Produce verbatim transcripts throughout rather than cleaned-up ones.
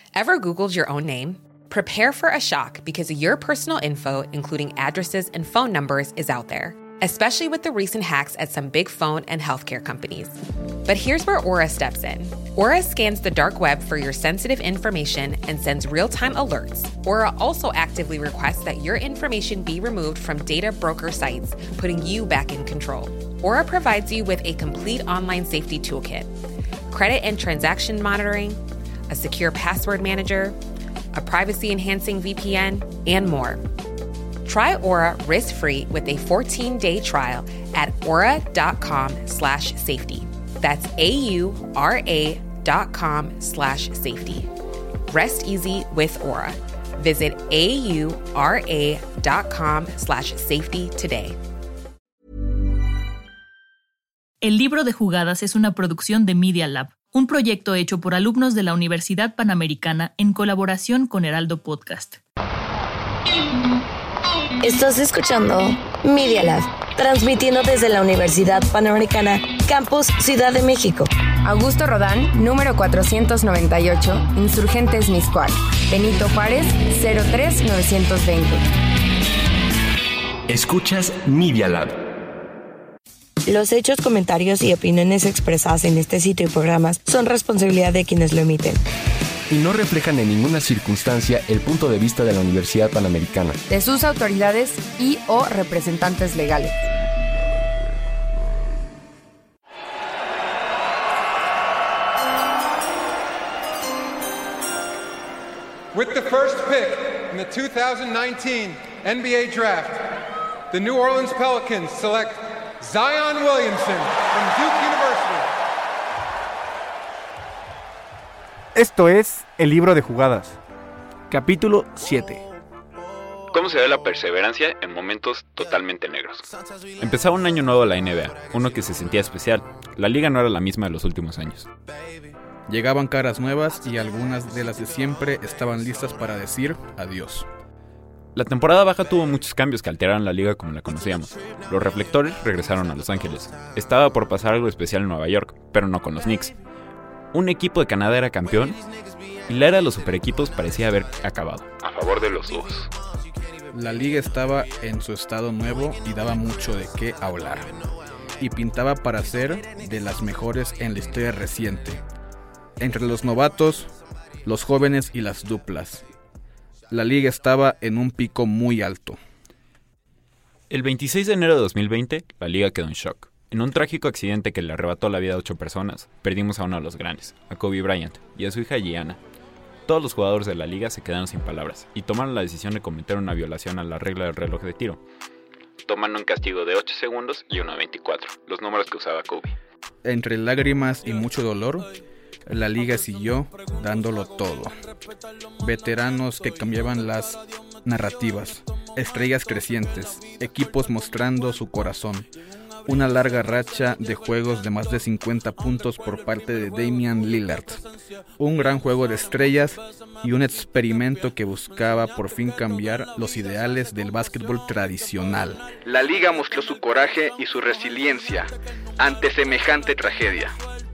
Ever Googled your own name? Prepare for a shock because your personal info, including addresses and phone numbers, is out there, especially with the recent hacks at some big phone and healthcare companies. But here's where Aura steps in. Aura scans the dark web for your sensitive information and sends real-time alerts. Aura also actively requests that your information be removed from data broker sites, putting you back in control. Aura provides you with a complete online safety toolkit, credit and transaction monitoring, a secure password manager, a privacy-enhancing V P N, and more. Try Aura risk-free with a fourteen-day trial at aura.com slash safety. That's A-U-R-A dot com slash safety. Rest easy with Aura. Visit A-U-R-A dot com slash safety today. El libro de jugadas es una producción de Media Lab, un proyecto hecho por alumnos de la Universidad Panamericana en colaboración con Heraldo Podcast. Estás escuchando Media Lab, transmitiendo desde la Universidad Panamericana, Campus Ciudad de México. Augusto Rodán, número cuatrocientos noventa y ocho, Insurgentes Mixcoac. Benito Juárez, cero tres novecientos veinte. Escuchas Media Lab. Los hechos, comentarios y opiniones expresadas en este sitio y programas son responsabilidad de quienes lo emiten. Y no reflejan en ninguna circunstancia el punto de vista de la Universidad Panamericana, de sus autoridades y o representantes legales. With the first pick in the two thousand nineteen N B A Draft, the New Orleans Pelicans select Zion Williamson from Duke University. Esto es El Libro de Jugadas, capítulo siete. ¿Cómo se ve la perseverancia en momentos totalmente negros? Empezaba un año nuevo la N B A, uno que se sentía especial. La liga no era la misma de los últimos años. Llegaban caras nuevas y algunas de las de siempre estaban listas para decir adiós. La temporada baja tuvo muchos cambios que alteraron la liga como la conocíamos. Los reflectores regresaron a Los Ángeles. Estaba por pasar algo especial en Nueva York, pero no con los Knicks. Un equipo de Canadá era campeón y la era de los super equipos parecía haber acabado. A favor de los dos. La liga estaba en su estado nuevo y daba mucho de qué hablar. Y pintaba para ser de las mejores en la historia reciente. Entre los novatos, los jóvenes y las duplas. La liga estaba en un pico muy alto. El veintiséis de enero de dos mil veinte, la liga quedó en shock. En un trágico accidente que le arrebató la vida a ocho personas, perdimos a uno de los grandes, a Kobe Bryant, y a su hija Gianna. Todos los jugadores de la liga se quedaron sin palabras y tomaron la decisión de cometer una violación a la regla del reloj de tiro, tomando un castigo de ocho segundos y uno de veinticuatro, los números que usaba Kobe. Entre lágrimas y mucho dolor, la liga siguió dándolo todo. Veteranos que cambiaban las narrativas, estrellas crecientes, equipos mostrando su corazón, una larga racha de juegos de más de cincuenta puntos por parte de Damian Lillard, un gran juego de estrellas y un experimento que buscaba por fin cambiar los ideales del básquetbol tradicional. La liga mostró su coraje y su resiliencia ante semejante tragedia.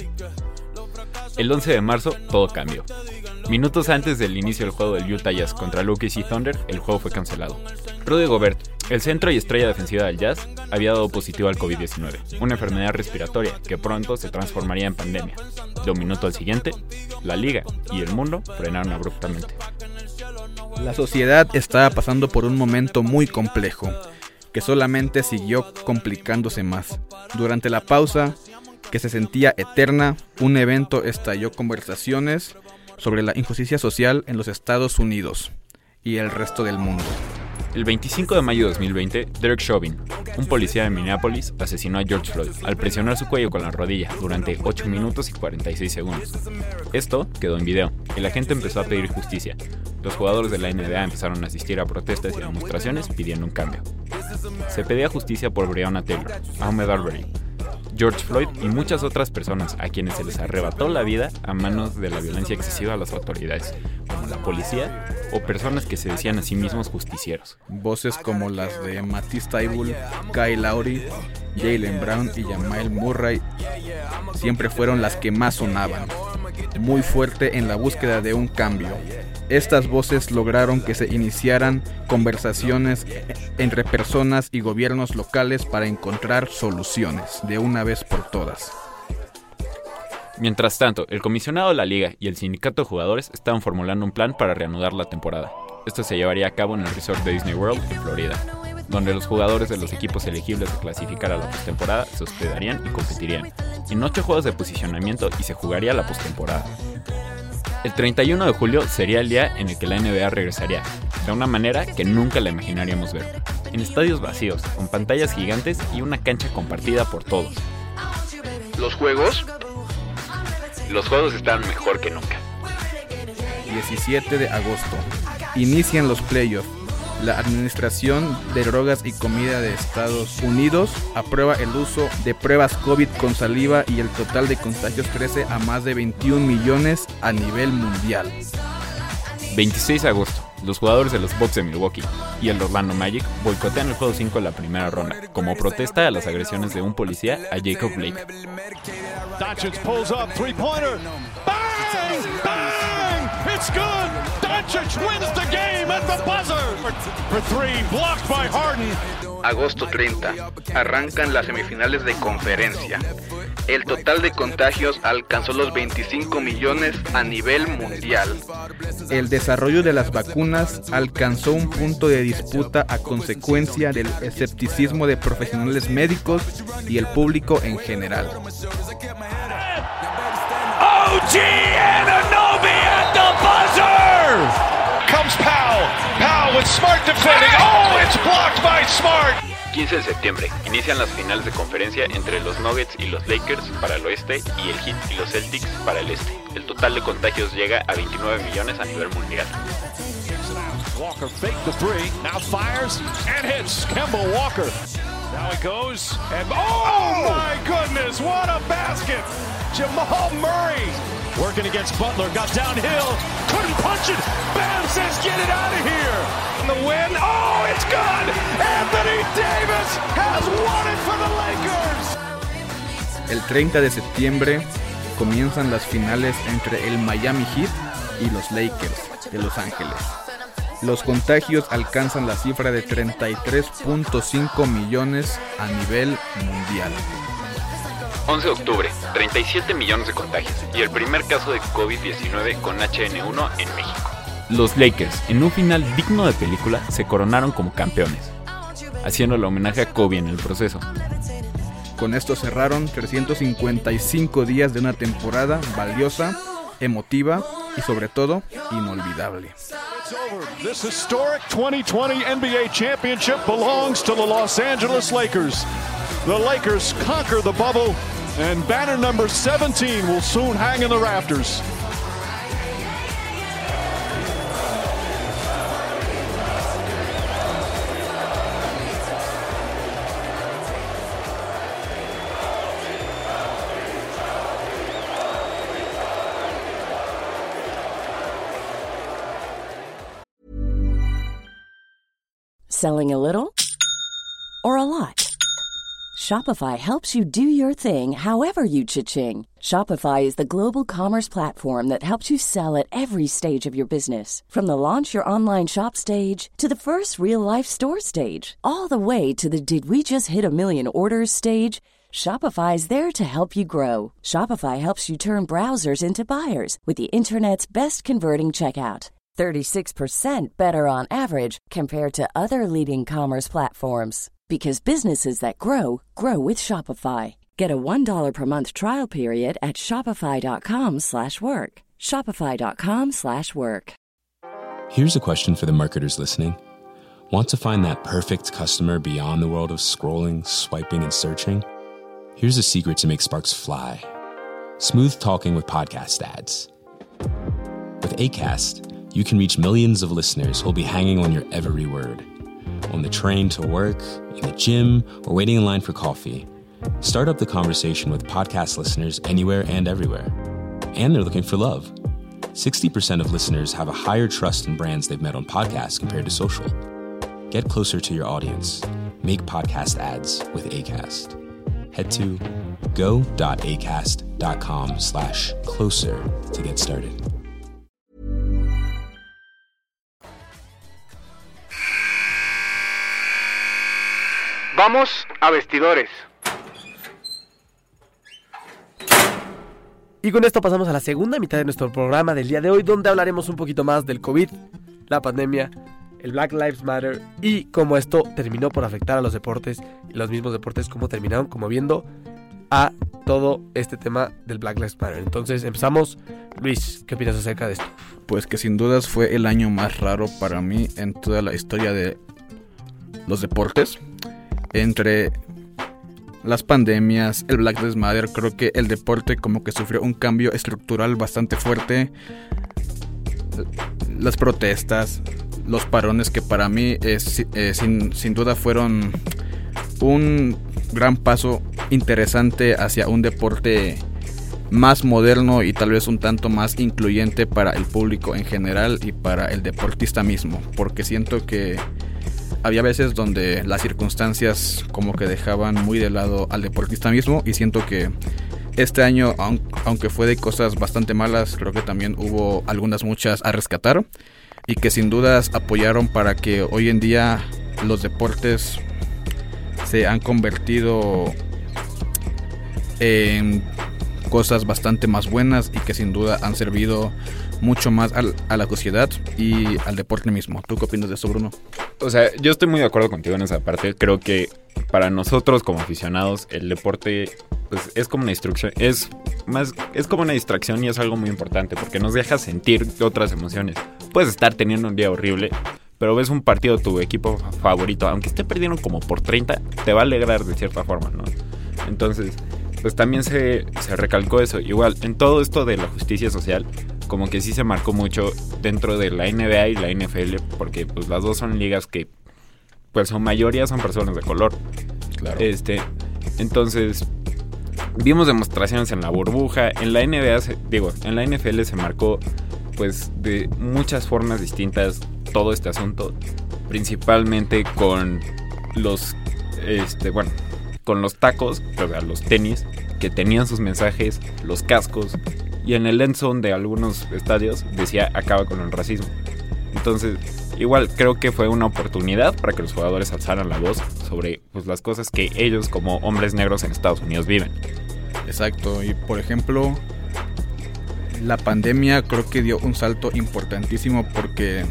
El once de marzo, todo cambió. Minutos antes del inicio del juego del Utah Jazz contra O K C Thunder, el juego fue cancelado. Rudy Gobert, el centro y estrella defensiva del Jazz, había dado positivo al covid diecinueve, una enfermedad respiratoria que pronto se transformaría en pandemia. De un minuto al siguiente, la liga y el mundo frenaron abruptamente. La sociedad estaba pasando por un momento muy complejo, que solamente siguió complicándose más. Durante la pausa, que se sentía eterna, un evento estalló conversaciones sobre la injusticia social en los Estados Unidos y el resto del mundo. El veinticinco de mayo de dos mil veinte, Derek Chauvin, un policía de Minneapolis, asesinó a George Floyd al presionar su cuello con la rodilla durante ocho minutos y cuarenta y seis segundos. Esto quedó en video y la gente empezó a pedir justicia. Los jugadores de la N B A empezaron a asistir a protestas y demostraciones pidiendo un cambio. Se pedía justicia por Breonna Taylor, Ahmaud Arbery, George Floyd y muchas otras personas a quienes se les arrebató la vida a manos de la violencia excesiva de las autoridades, como la policía o personas que se decían a sí mismos justicieros. Voces como las de Matisse Thybulle, Kyle Lowry, Jaylen Brown y Jamal Murray siempre fueron las que más sonaban. muy fuerte en la búsqueda de un cambio. Estas voces lograron que se iniciaran conversaciones entre personas y gobiernos locales para encontrar soluciones de una vez por todas. Mientras tanto, el comisionado de la liga y el sindicato de jugadores estaban formulando un plan para reanudar la temporada. Esto se llevaría a cabo en el resort de Disney World en Florida, donde los jugadores de los equipos elegibles a clasificar a la postemporada se hospedarían y competirían en ocho juegos de posicionamiento y se jugaría la postemporada. El treinta y uno de julio sería el día en el que la N B A regresaría, de una manera que nunca la imaginaríamos ver, en estadios vacíos, con pantallas gigantes y una cancha compartida por todos. ¿Los juegos? Los juegos están mejor que nunca. diecisiete de agosto. Inician los playoffs. La Administración de Drogas y Comida de Estados Unidos aprueba el uso de pruebas COVID con saliva y el total de contagios crece a más de veintiún millones a nivel mundial. veintiséis de agosto. Los jugadores de los Bucks de Milwaukee y el Orlando Magic boicotean el juego cinco de la primera ronda, como protesta a las agresiones de un policía a Jacob Blake. Doncic pulls up, three-pointer. Bang! Bang! It's good! Doncic wins the game at the buzzer! For three, blocked by Harden. agosto treinta. Arrancan las semifinales de conferencia. El total de contagios alcanzó los veinticinco millones a nivel mundial. El desarrollo de las vacunas alcanzó un punto de disputa a consecuencia del escepticismo de profesionales médicos y el público en general. O G Anunoby at the buzzer! Comes Powell. Powell with Smart defending. Oh, it's blocked by Smart. quince de septiembre. Inician las finales de conferencia entre los Nuggets y los Lakers para el oeste y el Heat y los Celtics para el este. El total de contagios llega a veintinueve millones a nivel mundial. Walker faked the three. Now fires and hits. Kemba Walker. Now he goes and oh my goodness, what a basket! Jamal Murray working against Butler, got downhill, couldn't punch it. Bam says, get it out of here. And the win, oh, it's good. Anthony Davis has won it for the Lakers. El treinta de septiembre comienzan las finales entre el Miami Heat y los Lakers de Los Ángeles. Los contagios alcanzan la cifra de treinta y tres punto cinco millones a nivel mundial. once de octubre, treinta y siete millones de contagios y el primer caso de COVID diecinueve con H N uno en México. Los Lakers, en un final digno de película, se coronaron como campeones, haciendo el homenaje a Kobe en el proceso. Con esto cerraron trescientos cincuenta y cinco días de una temporada valiosa, emotiva y sobre todo inolvidable. This historic twenty twenty N B A championship belongs to the Los Angeles Lakers. The Lakers conquer the bubble, and banner number seventeen will soon hang in the rafters. Selling a little or a lot? Shopify helps you do your thing however you cha-ching. Shopify is the global commerce platform that helps you sell at every stage of your business. From the launch your online shop stage to the first real-life store stage, all the way to the did we just hit a million orders stage. Shopify is there to help you grow. Shopify helps you turn browsers into buyers with the internet's best converting checkout. thirty-six percent better on average compared to other leading commerce platforms. Because businesses that grow, grow with Shopify. Get a one dollar per month trial period at shopify.com slash work. Shopify.com slash work. Here's a question for the marketers listening. Want to find that perfect customer beyond the world of scrolling, swiping, and searching? Here's a secret to make sparks fly. Smooth talking with podcast ads. With Acast, you can reach millions of listeners who'll be hanging on your every word. On the train to work, in the gym, or waiting in line for coffee. Start up the conversation with podcast listeners anywhere and everywhere. And they're looking for love. sixty percent of listeners have a higher trust in brands they've met on podcasts compared to social. Get closer to your audience. Make podcast ads with Acast. Head to go dot acast dot com slash closer to get started. Vamos a vestidores. Y con esto pasamos a la segunda mitad de nuestro programa del día de hoy, donde hablaremos un poquito más del COVID, la pandemia, el Black Lives Matter y cómo esto terminó por afectar a los deportes y los mismos deportes, cómo terminaron como viendo a todo este tema del Black Lives Matter. Entonces empezamos. Luis, ¿qué opinas acerca de esto? Pues que sin dudas fue el año más raro para mí en toda la historia de los deportes. Entre las pandemias, el Black Lives Matter, creo que el deporte como que sufrió un cambio estructural bastante fuerte. Las protestas, los parones que para mí eh, eh, sin, sin duda fueron un gran paso interesante hacia un deporte más moderno y tal vez un tanto más incluyente para el público en general y para el deportista mismo, porque siento que había veces donde las circunstancias como que dejaban muy de lado al deportista mismo, y siento que este año, aunque fue de cosas bastante malas, creo que también hubo algunas muchas a rescatar y que sin dudas apoyaron para que hoy en día los deportes se han convertido en cosas bastante más buenas y que sin duda han servido mucho más al, a la sociedad y al deporte mismo. ¿Tú qué opinas de esto, Bruno? O sea, yo estoy muy de acuerdo contigo en esa parte. Creo que para nosotros como aficionados el deporte pues es como una distracción, es más es como una distracción y es algo muy importante porque nos deja sentir otras emociones. Puedes estar teniendo un día horrible, pero ves un partido de tu equipo favorito, aunque esté perdiendo como por treinta, te va a alegrar de cierta forma, ¿no? Entonces, pues también se, se recalcó eso. Igual, en todo esto de la justicia social, como que sí se marcó mucho dentro de la N B A y la N F L, porque pues las dos son ligas que, pues su mayoría son personas de color. Claro. Este, entonces, vimos demostraciones en la burbuja, en la N B A, se, digo, en la N F L se marcó, pues, de muchas formas distintas todo este asunto, principalmente con los, este, bueno, con los tacos, o sea, los tenis, que tenían sus mensajes, los cascos, y en el end zone de algunos estadios decía acaba con el racismo. Entonces, igual creo que fue una oportunidad para que los jugadores alzaran la voz sobre pues, las cosas que ellos como hombres negros en Estados Unidos viven. Exacto, y por ejemplo, la pandemia creo que dio un salto importantísimo porque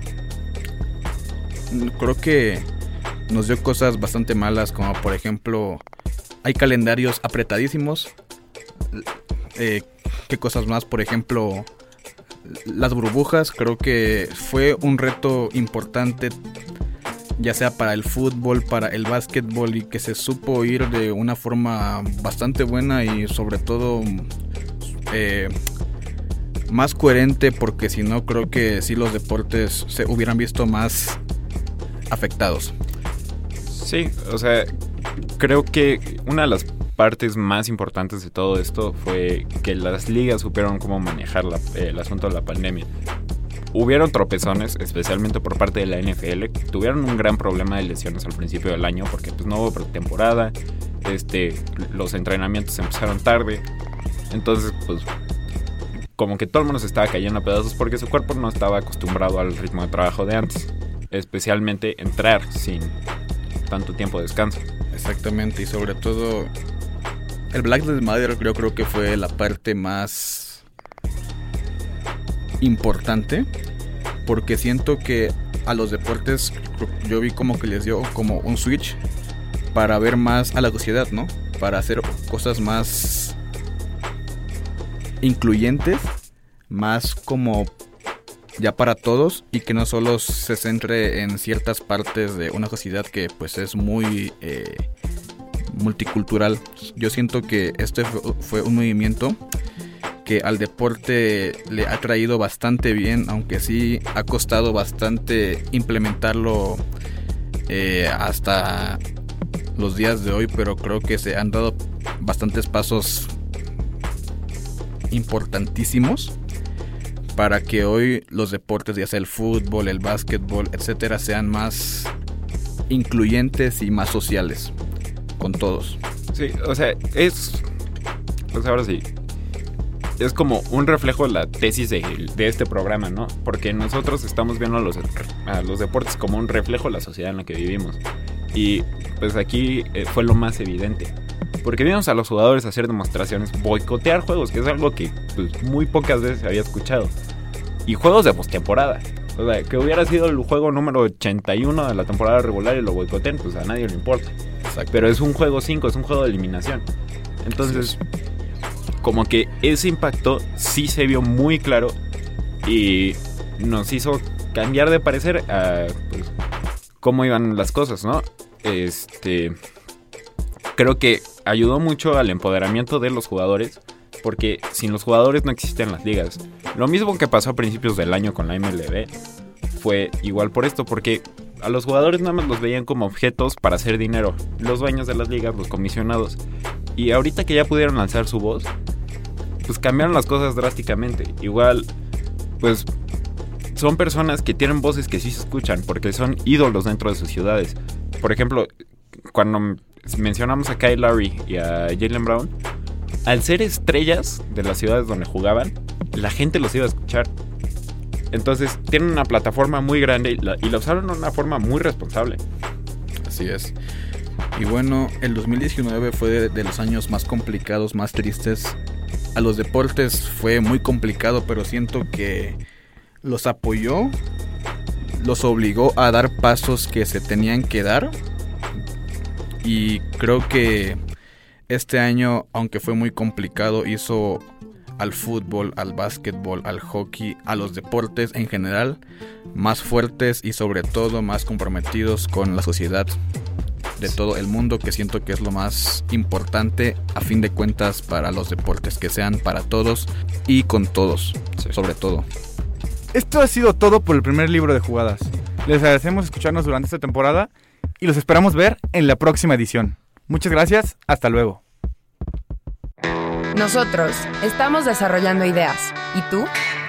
creo que nos dio cosas bastante malas, como por ejemplo, hay calendarios apretadísimos. Eh, ¿Qué cosas más? Por ejemplo, las burbujas, creo que fue un reto importante, ya sea para el fútbol, para el básquetbol, y que se supo ir de una forma bastante buena y sobre todo eh, más coherente, porque si no creo que sí los deportes se hubieran visto más afectados. Sí, o sea, creo que una de las partes más importantes de todo esto fue que las ligas supieron cómo manejar la, eh, el asunto de la pandemia. Hubieron tropezones, especialmente por parte de la N F L. Tuvieron un gran problema de lesiones al principio del año porque pues, no hubo pretemporada, este, los entrenamientos empezaron tarde. Entonces, pues, como que todo el mundo se estaba cayendo a pedazos porque su cuerpo no estaba acostumbrado al ritmo de trabajo de antes. Especialmente entrar sin tanto tiempo de descanso. Exactamente, y sobre todo el Black Lives Matter yo creo que fue la parte más importante, porque siento que a los deportes yo vi como que les dio como un switch para ver más a la sociedad, ¿no? Para hacer cosas más incluyentes, más como ya para todos, y que no solo se centre en ciertas partes de una sociedad que pues es muy eh, multicultural. Yo siento que este fue un movimiento que al deporte le ha traído bastante bien, aunque sí ha costado bastante implementarlo eh, hasta los días de hoy, pero creo que se han dado bastantes pasos importantísimos para que hoy los deportes, ya sea el fútbol, el básquetbol, etcétera, sean más incluyentes y más sociales con todos. Sí, o sea, es... Pues ahora sí, es como un reflejo de la tesis de, de este programa, ¿no? Porque nosotros estamos viendo a los, a los deportes como un reflejo de la sociedad en la que vivimos. Y pues aquí eh, fue lo más evidente. Porque vimos a los jugadores hacer demostraciones, boicotear juegos, que es algo que pues, muy pocas veces había escuchado. Y juegos de postemporada. O sea, que hubiera sido el juego número ochenta y uno de la temporada regular y lo boicotean, pues a nadie le importa. Exacto. Pero es un juego cinco, es un juego de eliminación. Entonces, como que ese impacto sí se vio muy claro y nos hizo cambiar de parecer a pues, cómo iban las cosas, ¿no? Este, creo que ayudó mucho al empoderamiento de los jugadores, porque sin los jugadores no existen las ligas. Lo mismo que pasó a principios del año con la M L B fue igual por esto, porque a los jugadores nada más los veían como objetos para hacer dinero, los dueños de las ligas, los comisionados. Y ahorita que ya pudieron lanzar su voz, pues cambiaron las cosas drásticamente. Igual, pues son personas que tienen voces que sí se escuchan, porque son ídolos dentro de sus ciudades. Por ejemplo, cuando mencionamos a Kyle Lowry y a Jaylen Brown, al ser estrellas de las ciudades donde jugaban, la gente los iba a escuchar. Entonces tienen una plataforma muy grande y la, y la usaron de una forma muy responsable. Así es. Y bueno, el dos mil diecinueve fue de, de los años más complicados, más tristes. A los deportes fue muy complicado, pero siento que los apoyó, los obligó a dar pasos que se tenían que dar. Y creo que este año, aunque fue muy complicado, hizo al fútbol, al básquetbol, al hockey, a los deportes en general más fuertes y sobre todo más comprometidos con la sociedad de todo el mundo, que siento que es lo más importante a fin de cuentas para los deportes, que sean para todos y con todos, sí. Sobre todo. Esto ha sido todo por el primer libro de jugadas. Les agradecemos escucharnos durante esta temporada y los esperamos ver en la próxima edición. Muchas gracias, hasta luego. Nosotros estamos desarrollando ideas. ¿Y tú?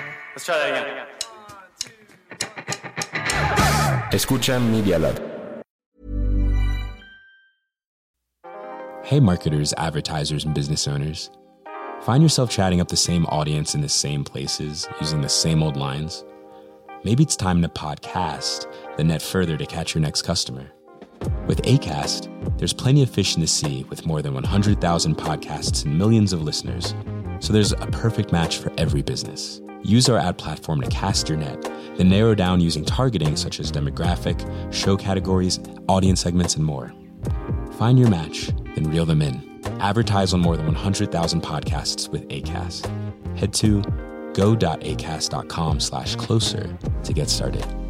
Escucha Media Lab. Hey marketers, advertisers, and business owners. Find yourself chatting up the same audience in the same places, using the same old lines? Maybe it's time to podcast, then net further to catch your next customer. With Acast, there's plenty of fish in the sea with more than one hundred thousand podcasts and millions of listeners. So there's a perfect match for every business. Use our ad platform to cast your net, then narrow down using targeting such as demographic, show categories, audience segments, and more. Find your match, then reel them in. Advertise on more than one hundred thousand podcasts with Acast. Head to go.acast.com slash closer to get started.